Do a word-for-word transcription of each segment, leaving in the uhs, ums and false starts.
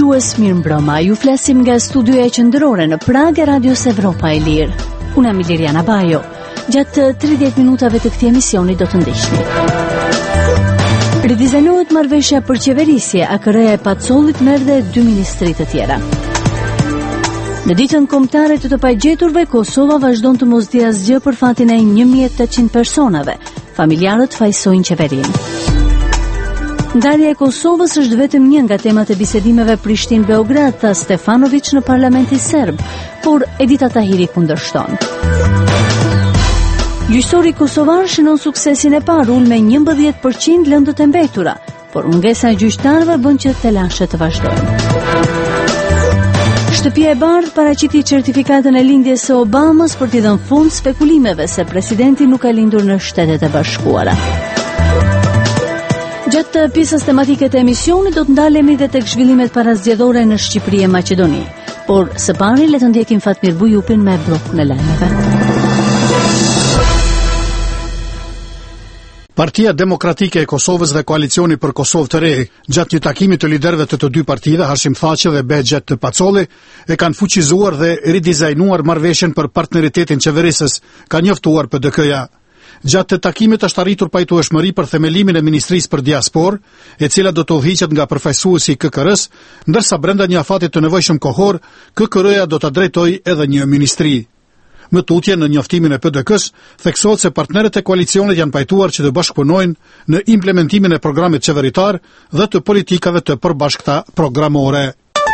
dëgjues, mirëmbrëma. Ju flasim nga studioja qendrore në Prag e Radios Evropa e Lirë. Unë jam Iliriana Bajo. Gjatë tridhjetë minutave të këtij emisioni do të ndiqni. Ridizajnohet marrëveshja për qeverisje, A K R-ja e Pacollit merr dhe dy ministri të tjera. Në ditën kombëtare të të pagjeturve, Kosova vazhdon të mos di asgjë për fatin e një mijë e tetëqind personave. Familjarët fajsojnë qeverinë. Ndarja e Kosovës është vetëm një nga temat e bisedimeve Prishtinë-Beograd, tha Stefanović në parlamentin serb, por Edita Tahiri kundërshton. Gjyqësori kosovar shënon suksesin e parë, ul me njëmbëdhjetë përqind lëndët e mbetura, por mungesa e gjyqtarëve bën që telashet të vazhdojnë. Shtëpia e Bardhë paraqiti certifikatën e lindjes së Obamës për t'i dhënë fund spekulimeve se presidenti nuk ka lindur në Shtetet e Bashkuara. Gjatë pjesës tematike të emisionit do të ndalemi dhe tek zhvillimet parazgjedhore në Shqipëri e Maqedoni. Por së pari le të ndjekim Fatmir Bujupin me blokun e lajmeve. Partia Demokratike e Kosovës dhe Koalicioni për Kosovë të Re, gjatë një takimi të liderëve të të dy partive, Hashim Thaçi dhe Behxhet të Pacolli, e kanë fuqizuar dhe ridizajnuar marrëveshjen për partneritetin qeverisës, ka njoftuar P D K-ja. Gjatë të takimit është arritur pajtueshmëri për themelimin e Ministrisë për Diasporë, e cila do të udhëhiqet nga përfaqësuesi i K K R-s, ndërsa brenda një afatit të nevojshëm kohor, K K R-ja do ta drejtojë edhe një ministri. Më tutje në njoftimin e P D K-s, theksohet se partnerët e koalicionit janë pajtuar që të bashkëpunojnë në implementimin e programit qeveritar dhe të politikave të përbashkëta programore.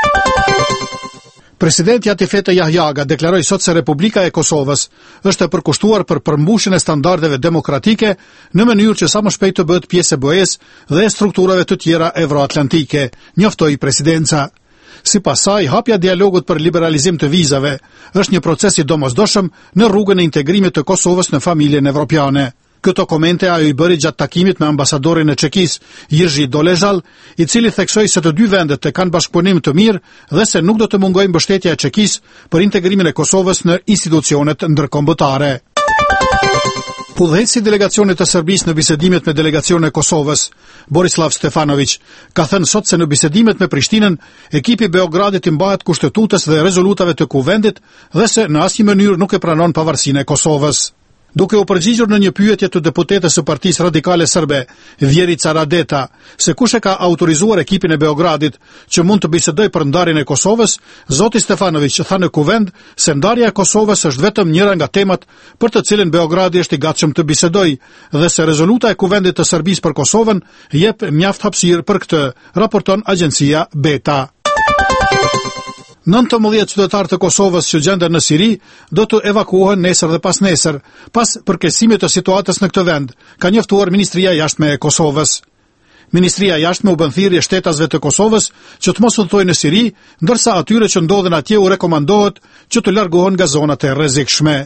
Presidenti Atifete Jahjaga deklaroi sot se Republika e Kosovës është e përkushtuar për përmbushjen e standardeve demokratike në mënyrë që sa më shpejt të bëhet pjesë e B E-s dhe e strukturave të tjera evroatlantike, njoftoi presidenca. Sipas saj, hapja dialogut për liberalizim të vizave është një proces i domosdoshëm në rrugën e integrimit të Kosovës në familjen evropiane. Këto komente ajo i bëri gjatë takimit me ambasadorin e Çekisë, Jerzy Dolezhal, i cili theksoi se të dy vendet të kanë bashkëpunim të mirë dhe se nuk do të mungojë mbështetja e Çekisë për integrimin e Kosovës në institucionet ndërkombëtare. Udhëheqësi i delegacionit të Serbisë në bisedimet me delegacionin e Kosovës, Borislav Stefanović, ka thënë sot se në bisedimet me Prishtinën, ekipi Beogradit i mbahet kushtetutës dhe rezolutave të Kuvendit dhe se në asnjë mënyrë nuk e pranon pavarësinë e Kosovës. Duke u përgjigjur në një pyetje të deputetës së Partisë Radikale Serbe, Vjerica Radeta, se kush e ka autorizuar ekipin e Beogradit që mund të bisedojë për ndarjen e Kosovës, zoti Stefanović tha në Kuvend se ndarja e Kosovës është vetëm njëra nga temat për të cilën Beogradi është i gatshëm të bisedojë dhe se rezoluta e Kuvendit të Serbisë për Kosovën jep mjaft hapësirë për këtë, raporton agjencia Beta. nëntëmbëdhjetë qytetarë të Kosovës që gjenden në Siri do të evakuohen nesër dhe pas nesër, pas përkesimit të situatës në këtë vend, ka njoftuar Ministria e Jashtme e Kosovës. Ministria e Jashtme u bën thirrje shtetasve të Kosovës që të mos udhtojnë në Siri, ndërsa atyre që ndodhen atje u rekomandohet që të largohen nga zonat e rrezikshme.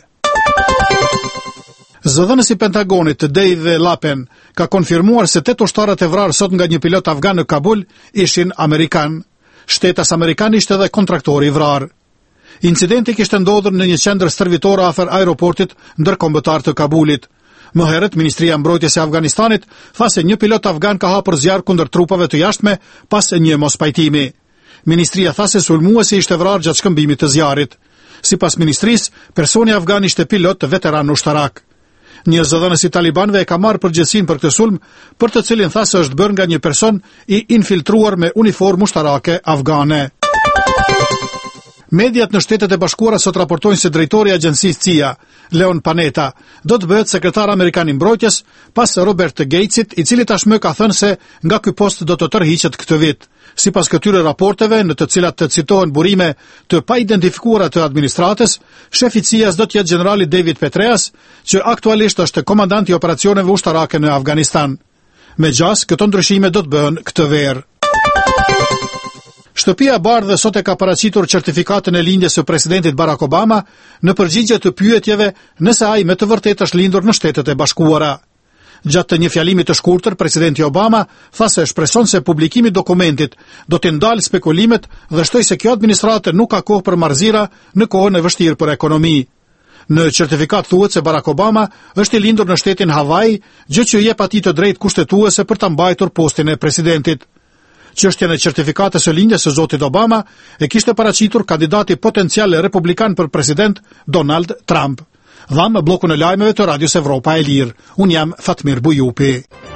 Zëdhënësi i Pentagonit, Dave Lapen, ka konfirmuar se tetë ushtarët e vrarë sot nga një pilot afgan në Kabul ishin amerikan. Shtetas amerikan ishte edhe kontraktori i vrarë. Incidenti kishte ndodhur në një qendër stërvitore afër aeroportit ndërkombëtar të Kabulit. Më herët, Ministria e Mbrojtjes e Afganistanit tha se një pilot afgan ka hapur zjarr kundër trupave të jashtme pas një mospajtimi. Ministria tha se sulmuesi ishte vrarë gjatë shkëmbimit të zjarrit. Sipas ministrisë, personi afgan ishte pilot veteran ushtarak. Një zëdhënës i talibanëve e ka marrë përgjegjësinë për këtë sulm, për të cilin tha se është bërë nga një person i infiltruar me uniformë ushtarake afgane. Mediat në Shtetet e Bashkuara sot raportojnë se drejtori i agjencisë C I A, Leon Panetta, do të bëhet sekretar amerikan i mbrojtjes pas Robert Gatesit, i cili tashmë ka thënë se nga ky post do të tërhiqet këtë vit. Sipas këtyre raporteve, në të cilat të citohen burime të paidentifikuara të administratës, shefi C I A-s do të jetë generali David Petraeus, që aktualisht është komandant i operacioneve ushtarake në Afganistan. Me gjas, këto ndryshime do të bëhen këtë verë. Shtëpia e Bardhë sot e ka paraqitur certifikatën e lindjes së presidentit Barack Obama në përgjigje të pyetjeve nëse ai me të vërtetë është lindur në Shtetet e Bashkuara. Gjatë një fjalimi të shkurtër, presidenti Obama tha se shpreson se publikimi i dokumentit do të ndalë spekulimet dhe shtoi se kjo administratë nuk ka kohë për marrëzira në kohën e vështirë për ekonomi. Në certifikat thuhet se Barack Obama është i lindur në shtetin Hawaii, gjë që jep atij të drejtë kushtetuese për ta mbajtur postin e presidentit. Çështjen e certifikatës së lindjes së zotit Obama e kishte paraqitur kandidati potencial republikan për president Donald Trump. Dhamë bllokun e lajmeve të Radios Evropa e Lirë. Unë jam Fatmir Bujupi.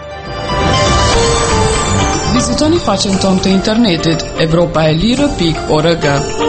Vizitoni faqen tonë të internetit evropaelire pikë org.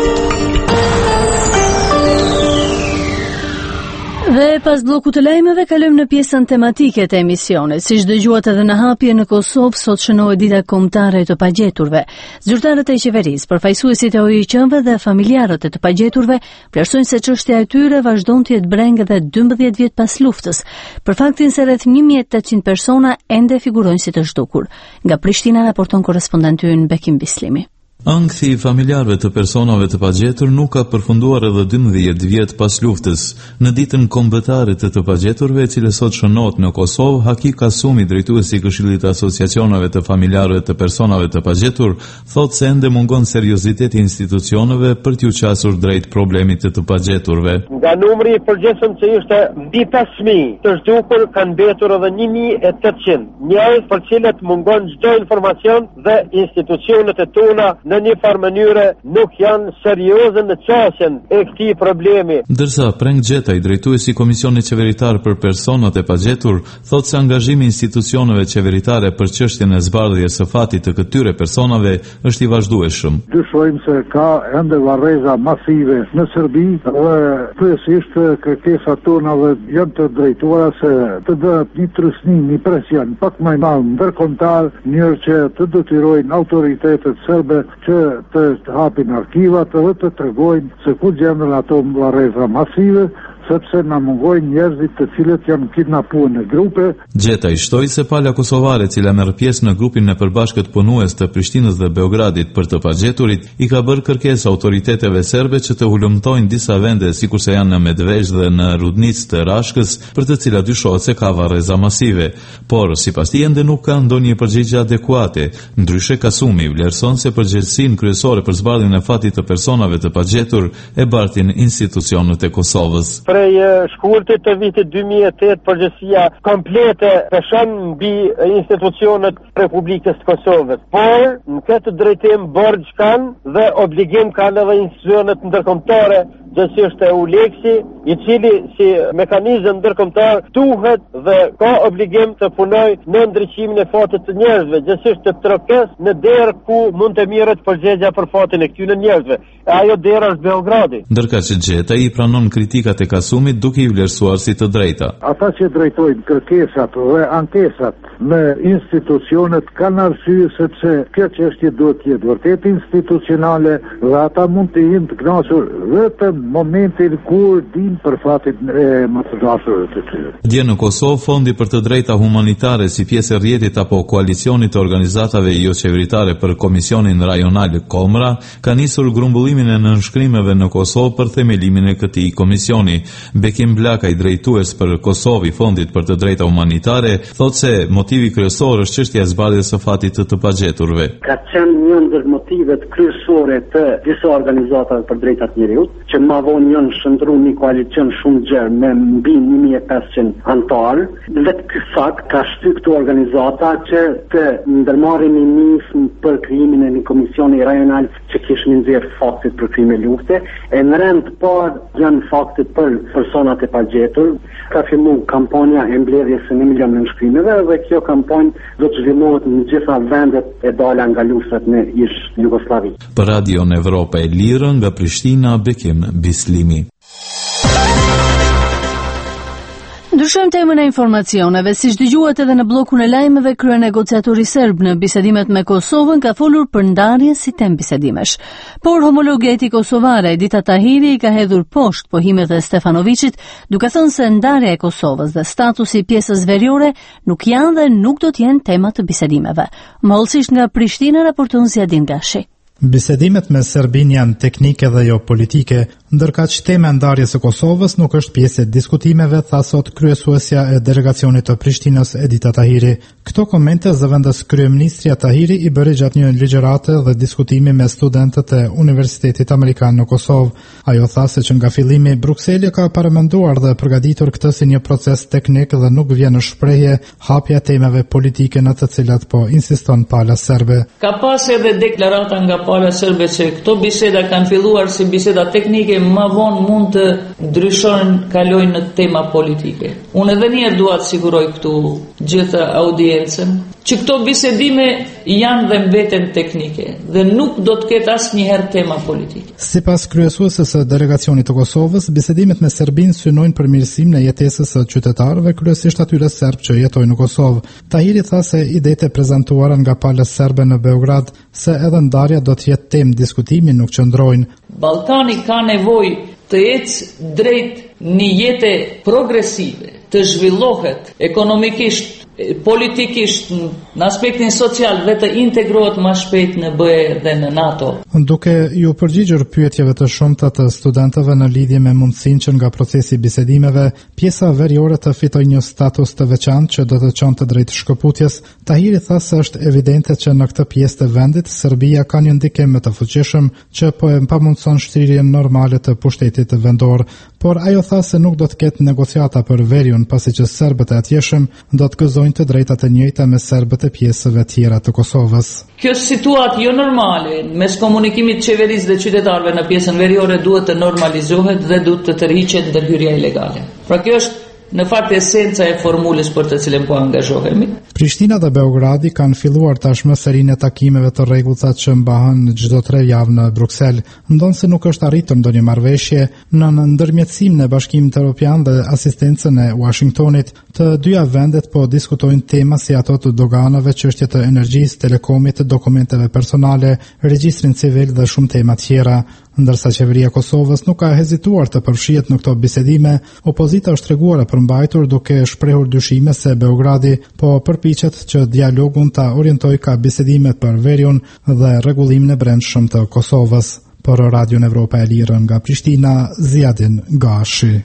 Dhe pas bllokut të lajmeve kalojmë në pjesën tematike të emisionit. Siç dëgjuat edhe në hapje, në Kosovë sot shënohet dita kombëtare e të pagjeturve. Zyrtarët e qeverisë, përfaqësuesit e O I Q-ve dhe familjarët e të pagjeturve vlerësojnë se çështja e tyre vazhdon të jetë breng edhe dymbëdhjetë vjet pas luftës, për faktin se rreth një mijë e tetëqind persona ende figurojnë si të zhdukur. Nga Prishtina raporton korrespondenti ynë Bekim Bislimi. Ankthi i familjarëve të personave të pagjetur nuk ka përfunduar edhe dymbëdhjetë vjet pas luftës. Në ditën kombëtare të të pagjeturve, e cila sot shënohet në Kosovë, Haki Kasumi, drejtuesi i Këshillit të Asociacioneve të Familjarëve të Personave të Pagjetur, thotë se ende mungon serioziteti i institucioneve për t'u qasur drejt problemit të të pagjeturve. Nga numri i përgjithshëm që ishte mbi pesë mijë të zhdukur, kanë mbetur edhe një mijë e tetëqind, njerëz për cilët mungon çdo informacion dhe institucionet e tona në një farë mënyre nuk janë serioze në qasjen e këtij problemi. Ndërsa Preng Gjetaj, drejtuesi i Komisionit Qeveritar për Personat e Pagjetur, thotë se angazhimi i institucioneve qeveritare për çështjen e zbardhjes së fatit të këtyre personave është i vazhdueshëm. Dyshojmë se ka ende varreza masive në Serbi dhe kryesisht kërkesat tona janë të drejtuara se të bëhet një trysnim, një presion pak më i madh ndërkombëtar, në mënyrë që të detyrojnë autoritetet serbe që të hapin arkivat dhe të tregojnë se ku gjenden ato varreza masive, sepse na mungojnë njerëzit të cilët janë kidnapuar në grupe. Gjeta i shtoi se pala kosovare, cila merr pjesë në grupin e përbashkët punues të Prishtinës dhe Beogradit për të pagjeturit, i ka bërë kërkesë autoriteteve serbe që të hulumtojnë disa vende sikurse janë në Medvesh dhe në Rudnicë të Rashkës, për të cilat dyshohet se ka varreza masive. Por sipas tij ende nuk ka ndonjë përgjigje adekuate. Ndryshe, Kasumi vlerëson se përgjegjësinë kryesore për zbardhjen e fatit të personave të pagjetur e bartin institucionet e Kosovës. Prej shkurtit të vitit dy mijë e tetë, përgjësia komplete peshon mbi institucionet Republikës të Kosovës. Por, në këtë drejtim borxh kanë dhe obligim kanë edhe institucionet ndërkombëtare, gjithsesi e Uleksi, i cili si mekanizëm ndërkombëtar duhet dhe ka obligim të punojë në ndriçimin e fatit të njerëzve, gjithsesi të trokës në derë ku mund të mirret përgjegjja për fatin e këtyre njerëzve. E ajo dera është Beogradi. Ndërka që Gjeta i pranon kritikat e Kasumit duke i vlerësuar si të drejta. Ata që drejtojnë kërkesat dhe ankesat në institucionet kanë arsye sepse kjo çështje duhet të jetë vërtet institucionale dhe ata mund të jenë të kënaqur vetëm momentin kur din për fatin e më të dashurve të tyre. Dje në Kosovë, Fondi për të drejta humanitare si pjesë e rrjetit apo koalicionit të organizatave jo qeveritare për Komisionin Rajonal Komra ka nisur grumbullimin e nënshkrimeve në Kosovë për themelimin e këtij komisioni. Bekim Blaka, i drejtues për Kosovë i Fondit për të drejta humanitare, thotë se motivi kryesor është çështja e zbardhjes së fatit të të pagjeturve. Ka qenë një ndër motivet kryesore të disa organizatave për drejtat njerëzit, që më vonë janë shndruar një koalicion shumë gjerë me mbi një mijë e pesëqind anëtar. Vetë ky fakt ka shtyr këto organizata që të ndërmarrin një nismë për krijimin e një komisioni rajonal që kishin nxjerr faktet për krime lufte, e në rend të parë janë faktet për personat e pagjetur. Ka filluar kampanja e mbledhjes së një milion nënshkrimeve dhe kjo kampanjë do të zhvillohet në gjitha vendet e dala nga luftrat në ish Jugosllavi. Për Radion Evropa e Lirë nga Prishtina, Bekim Bislimi. Ndryshojmë temën e informacioneve. Siç dëgjuat edhe në bllokun e lajmeve, kryenegociatori serb në bisedimet me Kosovën ka folur për ndarjen si tem bisedimesh. Por homologeti kosovare Edita Tahiri i ka hedhur poshtë pohimet e Stefanovićit, duke thënë se ndarja e Kosovës dhe statusi i pjesës veriore nuk janë dhe nuk do të jenë tema të bisedimeve. Më hollësisht nga Prishtina raporton Zjadin Gashi. Bisedimet me Serbinë janë teknike dhe jo politike, Ndërkaq tema e ndarjes së Kosovës nuk është pjesë e diskutimeve, tha sot kryesuesja e delegacionit të Prishtinës Edita Tahiri. Këto komente zëvendës kryeministri Tahiri i bëri gjatë një ligjërate dhe diskutimi me studentët e Universitetit Amerikan në Kosovë. Ajo tha se që nga fillimi Brukseli ka paramenduar dhe përgatitur këtë si një proces teknik dhe nuk vjen në shprehje hapja e temave politike në të cilat po insiston Pala Serbe. Ka pas edhe deklarata nga Pala Serbe se këto biseda kanë filluar si biseda teknike, më vonë mund të ndryshojnë, kalojnë në tema politike. Unë edhe një herë dua të siguroj këtu gjithë audiencën që këto bisedime janë dhe mbeten teknike dhe nuk do të ketë asnjëherë tema politike. Sipas kryesuesës së delegacionit të Kosovës, bisedimet me Serbinë synojnë përmirësim në jetesës së qytetarëve, kryesisht atyre serb që jetojnë në Kosovë. Tahiri tha se idetë e prezantuara nga palës serbe në Beograd se edhe ndarja do të jetë temë diskutimi nuk qëndrojnë. Ballkani ka nevojë të ecë drejt një jete progresive, të zhvillohet ekonomikisht, politikisht, në aspektin social dhe të integrohet më shpejt në B E dhe në NATO. Duke ju përgjigjur pyetjeve të shumta të studentëve në lidhje me mundësinë që nga procesi bisedimeve, pjesa veriore të fitojë një status të veçantë që do të çonte drejt shkëputjes, Tahiri tha se është evidente që në këtë pjesë të vendit Serbia ka një ndikim më të fuqishëm që po e pamundson shtirjen normale të pushtetit vendor, por ajo tha se nuk do të ketë negociata për veriun pasi që serbët e atjeshëm do të gëzojnë të drejtat e njëjta me serbët e pjesëve tjera të Kosovës. Kjo situatë jo normale mes komunikimit të qeverisë dhe qytetarëve në pjesën veriore duhet të normalizohet dhe duhet të tërhiqet ndërhyrja ilegale. Pra kjo është në fakt esenca e formulës për të cilën po angazhohemi. Prishtina dhe Beogradi kanë filluar tashmë serinë e takimeve të rregullta që mbahen çdo tre javë në Bruksel, ndonse nuk është arritur ndonjë marrëveshje në ndërmjetësim në Bashkimin Evropian dhe asistencën e Washingtonit. Të dyja vendet po diskutojnë tema si ato të doganave, çështjet e energjisë, telekomit, dokumenteve personale, regjistrin civil dhe shumë tema tjera. Ndërsa qeveria e Kosovës nuk ka hezituar të përfshihet në këto bisedime, opozita është treguar e përmbajtur duke shprehur dyshime se Beogradi po përpiqet që dialogun ta orientojë ka bisedime për veriun dhe rregullimin e brendshëm të Kosovës. Për Radion Evropa e Lirë nga Prishtina, Ziadin Gashi.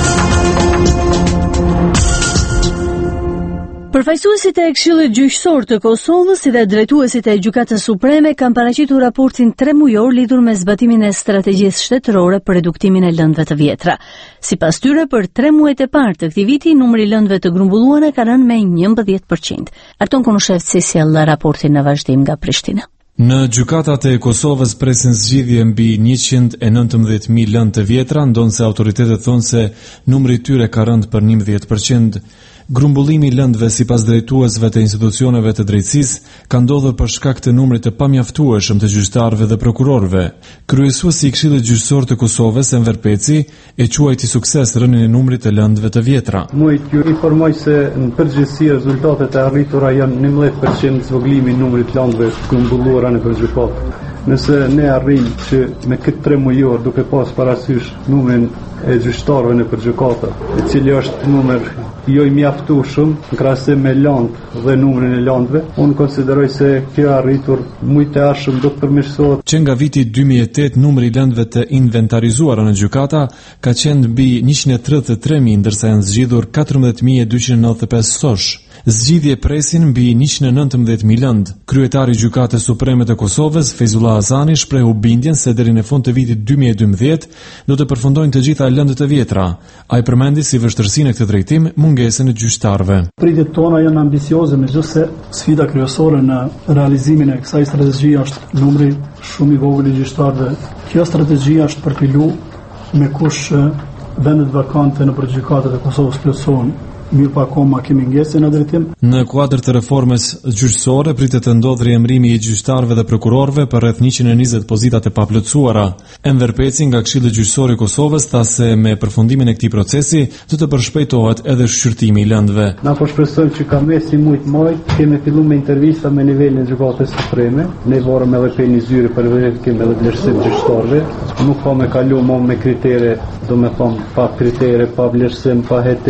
Përfaqësuesit e Këshillit Gjyqësor të Kosovës si dhe drejtuesit e Gjykatës Supreme kanë paraqitur raportin tremujor lidhur me zbatimin e strategjisë shtetërore për reduktimin e lëndëve të vjetra. Sipas tyre, për tre muajt e parë të këtij viti, numri i lëndëve të grumbulluara ka rënë me njëmbëdhjetë përqind. Arton Konushevci sjell raportin në vazhdim nga Prishtina. Në gjykatat e Kosovës presin zgjidhje mbi njëqind e nëntëmbëdhjetë mijë lëndë të vjetra, ndonse autoritetet thonë se numri i tyre ka rënë për njëmbëdhjetë përqind. Grumbullimi i lëndëve sipas drejtuesve të institucioneve të drejtësisë ka ndodhur për shkak të numrit të pamjaftueshëm të gjyqtarëve dhe prokurorëve. Kryesuesi i Këshillit Gjyqësor të Kosovës, Enver Peci, e quajti sukses rënien e numrit të lëndëve të vjetra. Muj ju informoj se në përgjithësi rezultatet e arritura janë njëmbëdhjetë përqind zvoglimi i numrit të lëndëve të grumbulluara në gjykatë. Nëse ne arrim që me këtë tre mujor duke pas parasysh numrin e gjyqtarëve në gjykata, i cili është numër jo i mjaftueshëm në krahasim me lëndë dhe numrin e lëndëve, unë konsideroj se kjo arritur shumë të ashëm do të përmirësohet. Që nga viti dy mijë e tetë numri i lëndëve të inventarizuara në gjykata ka qenë mbi njëqind e tridhjetë e tre mijë, ndërsa janë zgjidhur katërmbëdhjetë mijë e dyqind e nëntëdhjetë e pesë sosh. Zgjidhje presin mbi njëqind e nëntëmbëdhjetë mijë lëndë. Kryetari i Gjykatës Supreme të Kosovës, Feyzullah Hasani, shprehu bindjen se deri në fund të vitit dy mijë e dymbëdhjetë do të përfundojnë të gjitha lëndët e vjetra. Ai përmendi si vështirësinë e këtë drejtim mungesën e gjyqtarëve. Pritjet tona janë ambicioze, megjithëse sfida kryesore në realizimin e kësaj strategjie është numri shumë i vogël i gjyqtarëve. Kjo strategji është përpiluar me kush vendet vakante në gjykatat e Kosovës plotësohen. Mirë pa akoma kemi ngjese në drejtim. Në kuadër të reformës gjyqësore pritet të ndodhë riemrimi i gjyqtarëve dhe prokurorëve për rreth njëqind e njëzet pozitat e paplotësuara. Enver Peci nga Këshilli Gjyqësor i Kosovës tha se me përfundimin e këtij procesi do të përshpejtohet edhe shqyrtimi i lëndëve. Na po shpresojmë që ka mesi shumë maj kemi filluar me intervista me nivelin e Gjykatës Supreme. Ne vorëm edhe pe një zyre për verifikim edhe vlerësim gjyqtarëve. Nuk ka me kalu më me kritere, do me thonë pa kritere, pa vlerësim, pa hetim.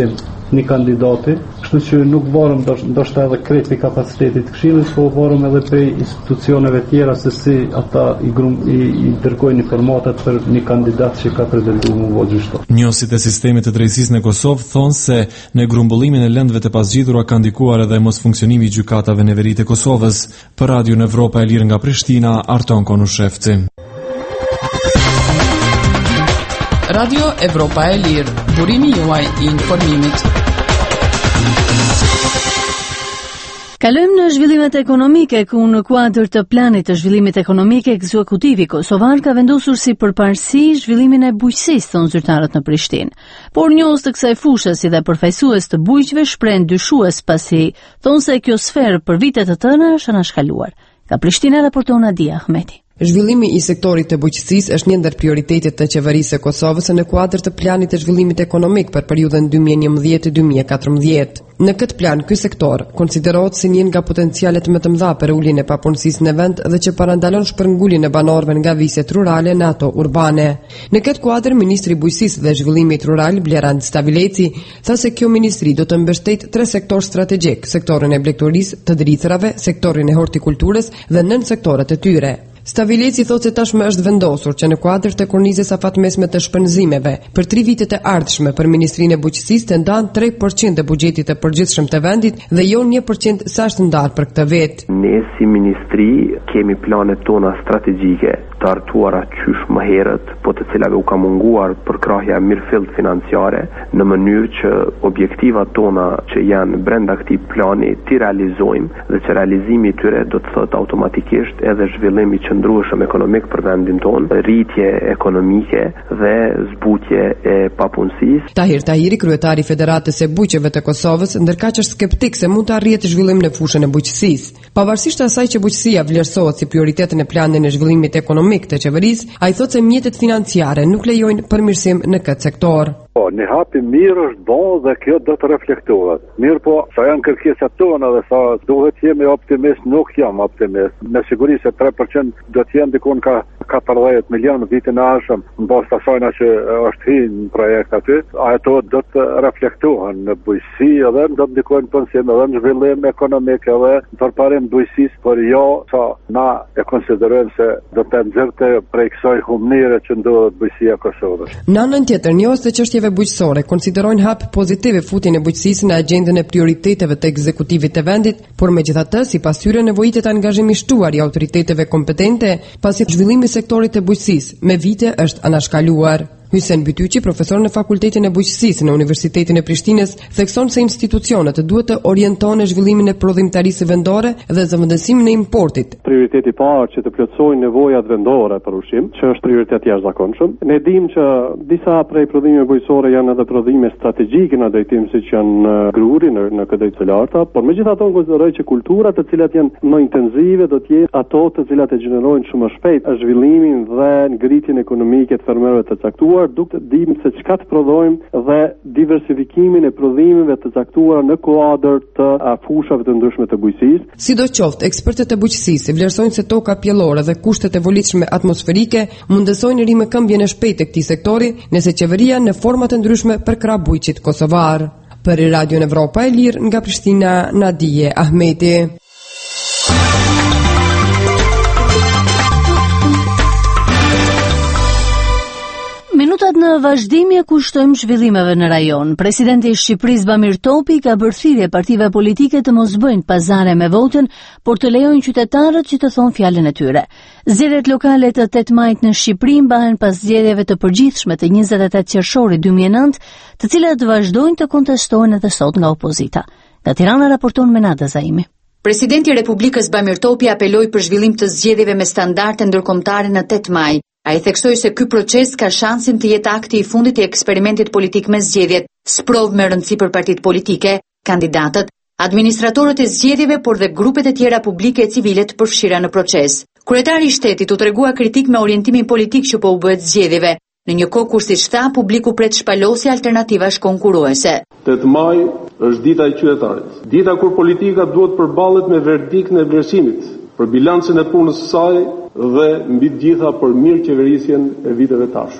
një kandidati, kështu që nuk varëm ndoshta edhe krejt i kapacitetit të Këshillit, po varëm edhe prej institucioneve tjera se si ata i, grum, i, i dërgojnë informatat për një kandidat që ka pretenduar mu vot gjyqtar. Njësit e sistemit të drejtësisë në Kosovë thonë se në grumbullimin e lëndëve të pasgjitura ka ndikuar edhe mos funksionimi i gjykatave në veri të Kosovës. Për Radio në Evropa e Lirë nga Prishtina, Arton Konushevci. Radio Evropa e Lirë, burimi juaj i informimit. Kalojmë në zhvillimet ekonomike, ku në kuadër të planit të zhvillimit ekonomik ekzekutivi kosovar ka vendosur si përparësi zhvillimin e bujqësisë, thonë zyrtarët në Prishtinë. Por njohës të kësaj fushë si dhe përfaqësues të bujqëve shprehen dyshues pasi thonë se kjo sferë për vite të tëra është anashkaluar. Ka Prishtina, raporton Adia Ahmeti. Zhvillimi i sektorit të bujqësisë është një ndër prioritetet të qeverisë së Kosovës në kuadër të planit të zhvillimit ekonomik për periudhën dy mijë e njëmbëdhjetë deri dy mijë e katërmbëdhjetë. Në këtë plan, ky sektor konsiderohet si një nga potencialet më të mëdha për uljen e papunësisë në vend dhe që parandalon shpërnguljen e banorëve nga viset rurale në ato urbane. Në këtë kuadër, ministri i bujqësisë dhe zhvillimit rural Blerand Stavileci tha se kjo ministri do të mbështetë tre sektor strategjik: sektorin e blegturisë, të dricerave, sektorin e hortikulturës dhe nën sektorët e tyre. Stavileci thotë se tashmë është vendosur që në kuadër të kornizës afatmesme të shpenzimeve për tri vitet e ardhshme për Ministrinë e Bujqësisë të ndanë tre përqind e buxhetit të përgjithshëm të vendit dhe jo një përqind sa është ndarë për këtë vit. Ne si ministri kemi planet tona strategjike të artuara qysh më herët, po të cilave u ka munguar përkrahja mirëfillt financiare në mënyrë që objektivat tona që janë brenda këtij plani ti realizojmë dhe që realizimi i tyre do të thotë automatikisht edhe zhvillimi qëndrueshëm ekonomik për vendin tonë, rritje ekonomike dhe zbutje e papunësisë. Tahir Tahiri, kryetari i Federatës së Bujqeve të Kosovës, ndërkaq është skeptik se mund të arrihet zhvillim në fushën e bujqësisë. Pavarësisht asaj që bujqësia vlerësohet si prioritet në planin e zhvillimit ekonomik të qeverisë, ai thotë se mjetet financiare nuk lejojnë përmirësim në këtë sektor. Po, një hap i mirë është bon dhe kjo do të reflektohet. Mirë po, sa janë kërkesat tona dhe sa duhet jemi optimist, nuk jam optimist. Me siguri se tre përqind do të jenë dikun ka katërdhjetë milion vitin e ardhshëm, mbas asajna që është hyrë në projekt aty, ato do të reflektohen në bujqësi edhe do të ndikojnë punësim edhe në zhvillim ekonomik edhe në përparim bujqësisë, por jo sa na e konsiderojmë se do të nxjerrte prej kësaj humnire që ndodhet bujqësia e Kosovës. Në anën tjetër, njohës të çështjeve bujqësore konsiderojnë hap pozitiv futjen e bujqësisë në agjendën e prioriteteve të ekzekutivit të vendit, por megjithatë, sipas tyre nevojitet angazhimi i shtuar i autoriteteve kompetente, pasi zhvillimi i sektorit të bujqësisë me vite është anashkaluar. Hysen Bytyqi, profesor në Fakultetin e Bujqësisë në Universitetin e Prishtinës, thekson se institucionet duhet të orientohen në zhvillimin e prodhimtarisë vendore dhe zëvendësimin e importit. Prioriteti i parë që të plotësojnë nevojat vendore për ushqim, që është prioritet jashtëzakonshëm. Ne dimë që disa prej prodhimeve bujqësore janë edhe prodhime strategjike në drejtim siç janë gruri në, në këtë të larta, por megjithatë konsideroj që kulturat të cilat janë më intensive do të jetë ato të cilat e gjenerojnë shumë më shpejt zhvillimin dhe ngritjen ekonomike të fermerëve të caktuar, duke të dimë se çka të prodhojmë dhe diversifikimin e prodhimeve të caktuara në kuadër të fushave të ndryshme të bujqësisë. Sidoqoftë, ekspertët e bujqësisë vlerësojnë se toka pjellore dhe kushtet e volitshme atmosferike mundësojnë rimëkëmbjen e shpejtë e këtij sektori nëse qeveria në forma të ndryshme përkrah bujqit kosovar. Për Radio Evropa e Lirë nga Prishtina, Nadije Ahmeti. Minutat në vazhdimje kushtojmë zhvillimeve në rajon. Presidenti i Shqipërisë Bamir Topi ka bërë thirrje partive politike të mos bëjnë pazare me votën, por të lejojnë qytetarët që të thonë fjalën e tyre. Zgjedhjet lokale të tetë majit në Shqipëri mbahen pas zgjedhjeve të përgjithshme të njëzet e tetë qershorit dy mijë e nëntë, të cilat vazhdojnë të kontestohen edhe sot nga opozita. Nga Tirana raporton Menada Zaimi. Presidenti i Republikës Bamir Topi apeloi për zhvillim të zgjedhjeve me standarde ndërkombëtare në tetë maj. A i theksoi se ky proces ka shansin të jetë akti i fundit i eksperimentit politik me zgjedhjet, sprov me rëndësi për partitë politike, kandidatët, administratorët e zgjedhjeve, por dhe grupet e tjera publike e civile të përfshira në proces. Kryetari i shtetit u tregua kritik me orientimin politik që po u bëhet zgjedhjeve, në një kohë kur siç tha, publiku pret shpalosje alternativash konkurruese. tetë maj është dita e qytetarit, dita kur politika duhet përballet me verdiktin e vlerësimit për bilancin e punës së saj dhe mbi të gjitha për mirë qeverisjen e viteve tashme.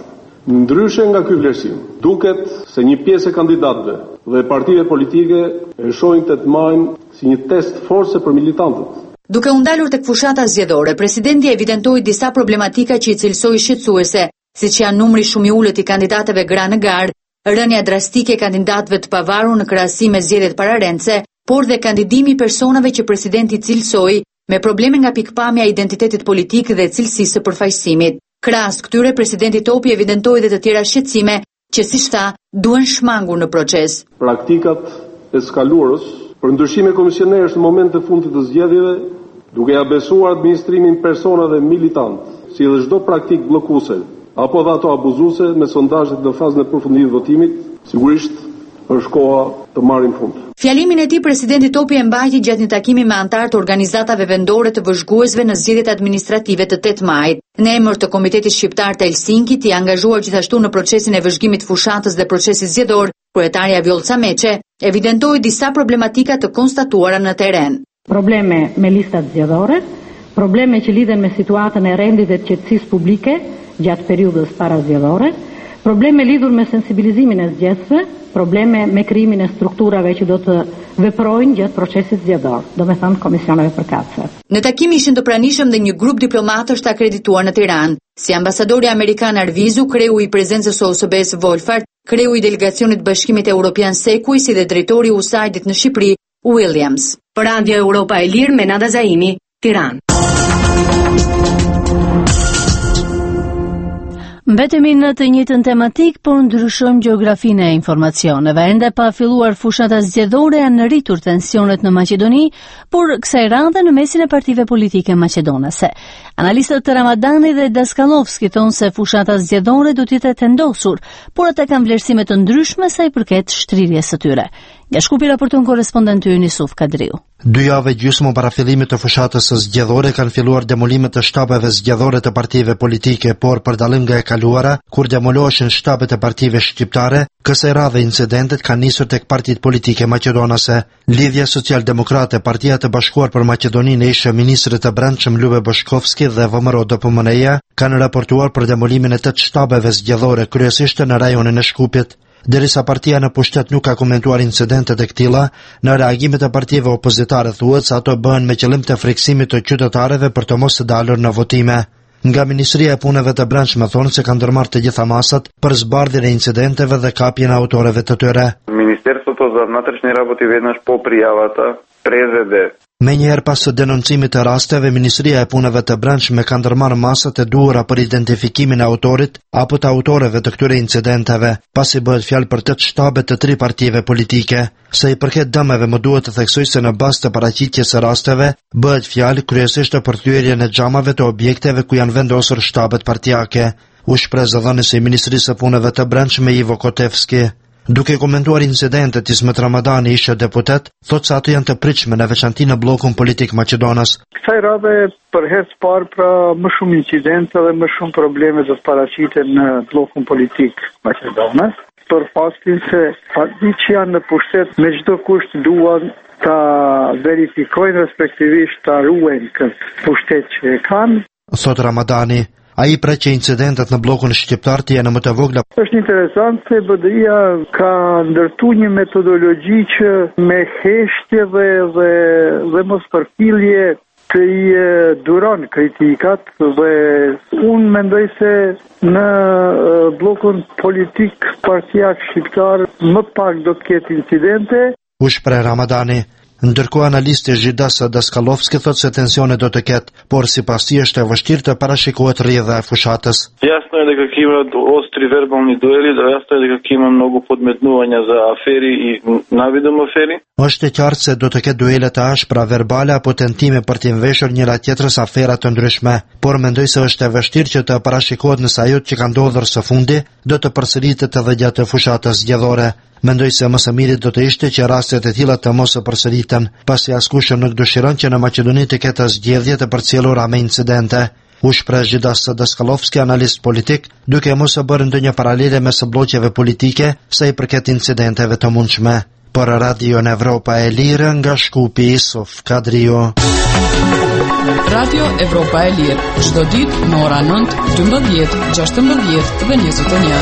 Ndryshe nga ky vlerësim, duket se një pjesë e kandidatëve dhe partive politike e shohin tetë majin si një test force për militantët. Duke u ndalur tek fushata zgjedhore, presidenti evidentoi disa problematika që i cilësoi shqetësuese, siç janë numri shumë i ulët i kandidatëve gra në gar, rënja drastike e kandidatëve të pavarur në krahasim me zgjedhjet pararendse, por dhe kandidimi i personave që presidenti cilësoi me probleme nga pikpamja e identitetit politik dhe cilësisë së përfaqësimit. Krahas këtyre, presidenti Topi evidentoi dhe të tjera shqetësime që siç tha, duhen shmangur në proces. Praktikat e skaluarës për ndryshime komisionerësh në moment të fundit të zgjedhjeve, duke ja besuar administrimin personave militant, si dhe çdo praktik bllokuese apo dhe ato abuzuese me sondazhet në fazën e përfundimit të votimit, sigurisht është koha të marrin fund. Fjalimin e tij presidenti Topi e mbajti gjatë një takimi me anëtarë të organizatave vendore të vëzhguesve në zgjedhjet administrative të tetë majit. Në emër të Komitetit Shqiptar të Helsinkit, i angazhuar gjithashtu në procesin e vëzhgimit fushatës dhe procesit zgjedhor, kryetarja Vjollca Meçe evidentoi disa problematika të konstatuara në terren. Probleme me listat zgjedhore, probleme që lidhen me situatën e rendit dhe të qetësisë publike gjatë periudhës parazgjedhore, probleme lidhur me sensibilizimin e zgjedhësve, probleme me krijimin e strukturave që do të veprojnë gjatë procesit zgjedhor, domethënë komisioneve përkatëse. Në takim ishin të pranishëm dhe një grup diplomatësh të akredituar në Tiranë, si ambasadori amerikan Arvizu, kreu i prezencës së O S B-s Wolfart, kreu i delegacionit Bashkimit Evropian Sekuj, si dhe drejtori i U S A I D-it në Shqipëri, Williams. Për Radio Europa e Lirë, Menada Zaimi, Tiranë. Mbetemi në të njëjtën tematik, por ndryshojmë gjeografinë e informacioneve. Ende pa filluar fushata zgjedhore janë rritur tensionet në Maqedoni, por kësaj radhe në mesin e partive politike maqedonase. Analistët Ramadani dhe Daskalovski thonë se fushata zgjedhore do të jetë e vendosur, por ata kanë vlerësime të ndryshme sa i përket shtrirjes së tyre. Nga Shkupi raporton korrespondenti ynë Yusuf Kadriu. Dy javë gjysmë para fillimit të fushatës së zgjedhore kanë filluar demolimet të shtabeve zgjedhore të partive politike, por për dallim nga e kaluara, kur demoloheshin shtabet e partive shqiptare, kësaj radhe incidentet kanë nisur tek partitë politike maqedonase. Lidhja Social-Demokrate, Partia të Bashkuar për Maqedoninë e ish ministrit të Brendshëm Lube Boshkovski dhe V M R O D P M N-ja kanë raportuar për demolimin e tetë shtabeve zgjedhore, kryesisht në rajonin e Shkupit. Derisa partia në pushtet nuk ka komentuar incidentet e këtilla, në reagimet e partive opozitare thuhet se ato bëhen me qëllim të friksimit të qytetarëve për të mos dalur në votime. Nga Ministria e Punëve të Brendshme thonë se kanë ndërmarrë të gjitha masat për zbardhjen e incidenteve dhe kapjen e autorëve të tyre. Министерството за вътрешни работи веднъж по приявата презеде. Me njëherë pas së denoncimit të rasteve, Ministria e Punëve të Brendshme ka ndërmarrë masat e duhura për identifikimin e autorit apo të autorëve të këtyre incidenteve, pasi bëhet fjalë për tetë shtabe të tri partive politike. Sa i përket dëmeve, më duhet të theksoj se në bazë të paraqitjes së rasteve bëhet fjalë kryesisht për thyerjen e xhamave të objekteve ku janë vendosur shtabet partijake, u shpreh zëdhënësi i Ministrisë së Punëve të Brendshme Ivo Kotevski. Duke komentuar incidentet, Ismet Ramadani, ishe deputet, thot se ato janë të pritshme në veçanti në bllokun politik maqedonas. Kësaj radhe për herë të parë pra më shumë incidente dhe më shumë probleme do të paraqiten në bllokun politik maqedonas, për faktin se partitë që janë në pushtet me çdo kusht duan ta verifikojnë respektivisht ta ruajnë këtë pushtet që e kanë. Thot Ramadani. Ai pret që incidentet në bllokun shqiptar të jenë më të vogla. Është interesant se B D I-a ka ndërtuar një metodologji që me heshtje dhe dhe, dhe mos përfillje të i duron kritikat dhe unë mendoj se në bllokun politik partijak shqiptar më pak do të ketë incidente. U shpreh Ramadani. Ndërkohë analisti Zhidas Daskalovski thotë se tensione do të ketë, por sipas tij është e vështirë të parashikohet rrjedha e fushatës. Jasno je da kako ima ostri verbalni dueli, da jasno je da kako ima mnogo podmetnuvanja za aferi i navidom aferi. Është e qartë se do të ketë duele të ashpra verbale apo tentime për të inveshur njëra tjetrës afera të ndryshme, por mendoj se është e vështirë që të parashikohet nëse ajo që ka ndodhur së fundi do të përsëritet edhe gjatë fushatës zgjedhore. Mendoj se më së miri do të ishte që rastet e tilla të mos së përsëriten, pasi askush nuk dëshiron që në Maqedoni të ketë zgjedhje të përcjellura me incidente. U shpreh Zhidas Daskalovski, analist politik, duke mos e bërë ndonjë paralele mes bllokjeve politike sa i përket incidenteve të mundshme. Për Radio Evropa e Lirë nga Shkupi, Yusuf Kadriu. Radio Evropa e Lirë, çdo ditë në ora nëntë, dymbëdhjetë, gjashtëmbëdhjetë dhe njëzet e një.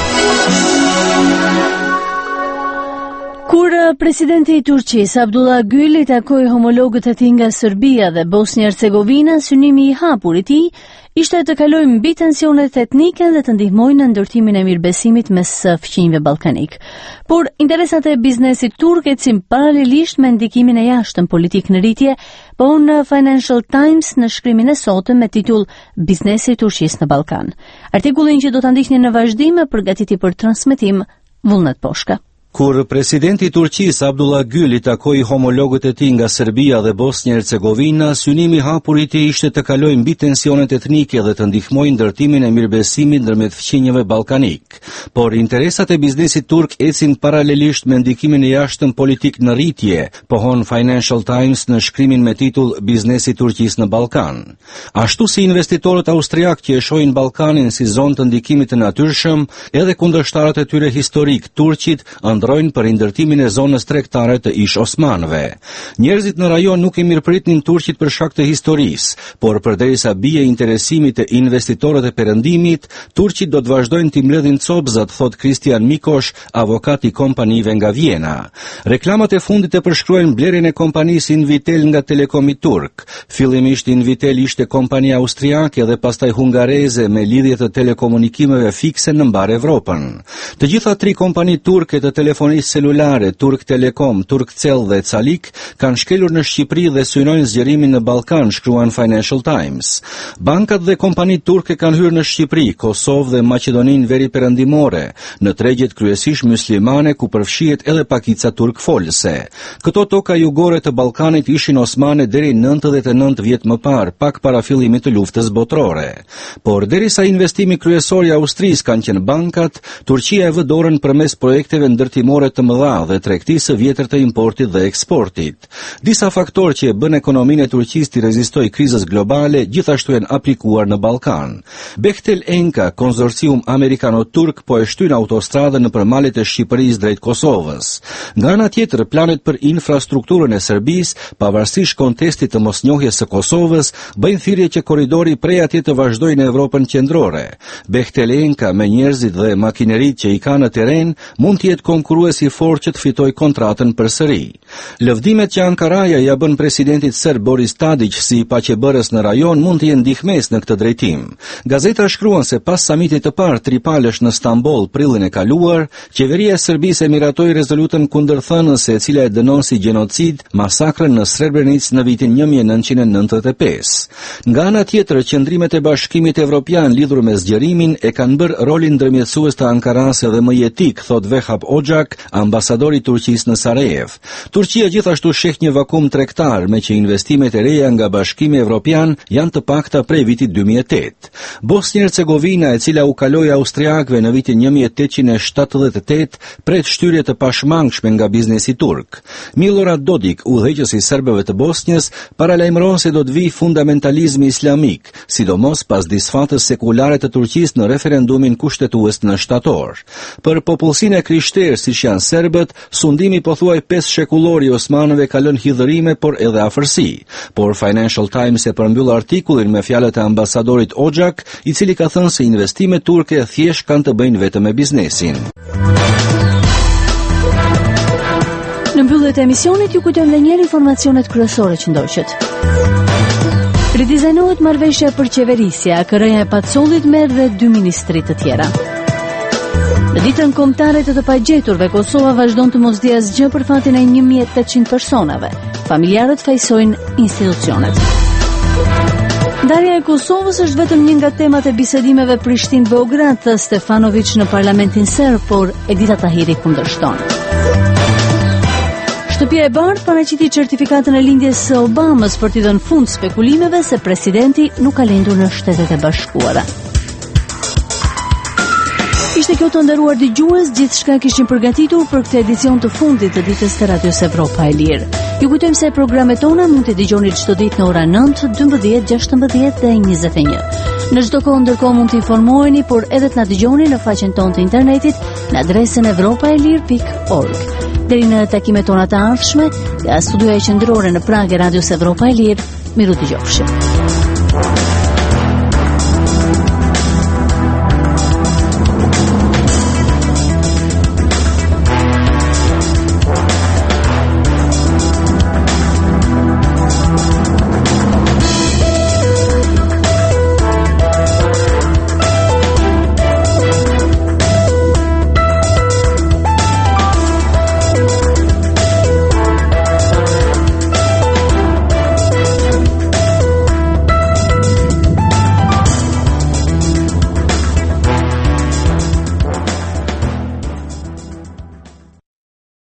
Kur presidenti i Turqisë Abdullah Gül i takoi homologët e tij nga Serbia dhe Bosnia-Hercegovina, synimi i hapur i tij ishte të kalojë mbi tensionet etnike dhe të ndihmojë në ndërtimin e mirëbesimit mes fqinjve ballkanik. Por interesat e biznesit turk ecin paralelisht me ndikimin e jashtëm politik në rritje, pohon në Financial Times në shkrimin e sotëm me titull Biznesi i Turqisë në Ballkan. Artikullin që do ta ndiqni në vazhdim e përgatiti për transmetim Vullnet Poshka. Kur presidenti i Turqisë Abdullah Gül i takoi homologët e tij nga Serbia dhe Bosnia-Hercegovina, synimi i hapur i tij ishte të kalojë mbi tensionet etnike dhe të ndihmojë ndërtimin e mirëbesimit ndërmjet fqinjeve ballkanik. Por interesat e biznesit turk ecin paralelisht me ndikimin e jashtëm politik në rritje, pohon Financial Times në shkrimin me titull Biznesi i Turqisë në Ballkan. Ashtu si investitorët austriak që e shohin Ballkanin si zonë të ndikimit të natyrshëm, edhe kundërshtarët e tyre historik turqit ndrojnë për ndërtimin e zonës tregtare të ish Osmanëve. Njerëzit në rajon nuk i mirëpritnin turqit për shkak të historisë, por përderisa bie interesimi të investitorëve të perëndimit, turqit do të vazhdojnë të mbledhin copzat, thot Kristian Mikosh, avokat i kompanive nga Vjena. Reklamat e fundit e përshkruajnë blerjen e kompanisë Invitel nga Telekomi turk. Fillimisht Invitel ishte kompani austriake dhe pastaj hungareze me lidhje të telekomunikimeve fikse në mbar Evropën. Të gjitha tri kompani turke të telefonisë celulare, Turk Telekom, Turkcell dhe Calik, kanë shkelur në Shqipëri dhe synojnë zgjerimin në Ballkan, shkruan Financial Times. Bankat dhe kompanitë turke kanë hyrë në Shqipëri, Kosovë dhe Maqedoninë veriperëndimore, në tregjet kryesisht muslimane ku përfshihet edhe pakica turk folëse. Këto toka jugore të Ballkanit ishin osmane deri nëntëdhjetë e nëntë vjet më parë, pak para fillimit të luftës botërore. Por derisa investimi kryesor i Austrisë kanë qenë bankat, Turqia e vë dorën përmes projekteve ndërtimore të mëdha dhe tregtisë së vjetër të importit dhe eksportit. Disa faktorë që e bën ekonominë e Turqisë të rezistojë krizës globale gjithashtu janë aplikuar në Ballkan. Bechtel Enka, konsorcium amerikano-turk, po e shtyn autostradën nëpër malet e Shqipërisë drejt Kosovës. Nga ana tjetër, planet për infrastrukturën e Serbisë, pavarësisht kontestit të mosnjohjes së Kosovës, bëjnë thirrje që korridori prej atje të vazhdojë në Evropën qendrore. Bechtel Enka me njerëzit dhe makineritë që i ka në teren mund të jetë konkurrues i fortë që të fitojë kontratën përsëri. Lëvdimet që Ankaraja ja bën presidentit serb Boris Tadić si paqebërës në rajon mund të jenë ndihmës në këtë drejtim. Gazeta shkruan se pas samitit të parë tripalësh në Stamboll prillin e kaluar, qeveria e Serbisë e miratoi rezolutën kundërthënëse e cila e dënon si gjenocid masakrën në Srebrenicë në vitin një mijë e nëntëqind e nëntëdhjetë e pesë. Nga ana tjetër, qendrimet e Bashkimit Evropian lidhur me zgjerimin e kanë bërë rolin ndërmjetësues të Ankarasë dhe më jetik, thot Vehab Ocak, ambasadori i Turqisë në Sarajev. Turqia gjithashtu sheh një vakum tregtar me që investimet e reja nga Bashkimi Evropian janë të pakta prej vitit dy mijë e tetë. Bosnia-Hercegovina, e cila u kaloi austriakëve në vitin një mijë e tetëqind e shtatëdhjetë e tetë, pret shtyrje të pashmangshme nga biznesi turk. Milorad Dodik, udhëheqësi i serbëve të Bosnjës, paralajmëron se do të vijë fundamentalizmi islamik, sidomos pas disfatës sekulare të Turqisë në referendumin kushtetues në shtator. Për popullsinë e krishterë siç janë serbët, sundimi pothuaj pesë shekullor i osmanëve ka lënë hidhërime por edhe afërsi. Por Financial Times e përmbyll artikullin me fjalët e ambasadorit Ocak, i cili ka thënë se investimet turke thjesht kanë të bëjnë vetëm me biznesin. Në mbyllje të emisionit ju kujtojmë edhe një herë informacionet kryesore që ndoqët. Ridizajnohet marrëveshja për qeverisje, A K R-ja e Pacollit merr dhe dy ministri të tjera. Në ditën kombëtare të të pagjeturve, Kosova vazhdon të mos di asgjë për fatin e një mijë e tetëqind personave. Familjarët fajsojnë institucionet. Ndarja e Kosovës është vetëm një nga temat e bisedimeve Prishtinë-Beograd, thë Stefanović në parlamentin serb, por Edita Tahiri kundërshton. Shtëpia e Bardhë paraqiti certifikatën e lindjes së Obamës për t'i dhënë fund spekulimeve se presidenti nuk ka lindur në Shtetet e Bashkuara. Ishte kjo të nderuar dëgjues, gjithçka kishim përgatitur për këtë edicion të fundit të ditës të Radios Evropa e Lirë. Ju kujtojmë se programet tona mund të dëgjoni çdo ditë në ora nëntë, dymbëdhjetë, gjashtëmbëdhjetë dhe njëzet e një. Në çdo kohë ndërkohë mund të informoheni, por edhe të na dëgjoni në faqen tonë të internetit në adresën evropaelir pikë org. Deri në takimet tona të ardhshme, nga studioja qendrore në Prag e Radios Evropa e Lirë, miru dëgjofshim.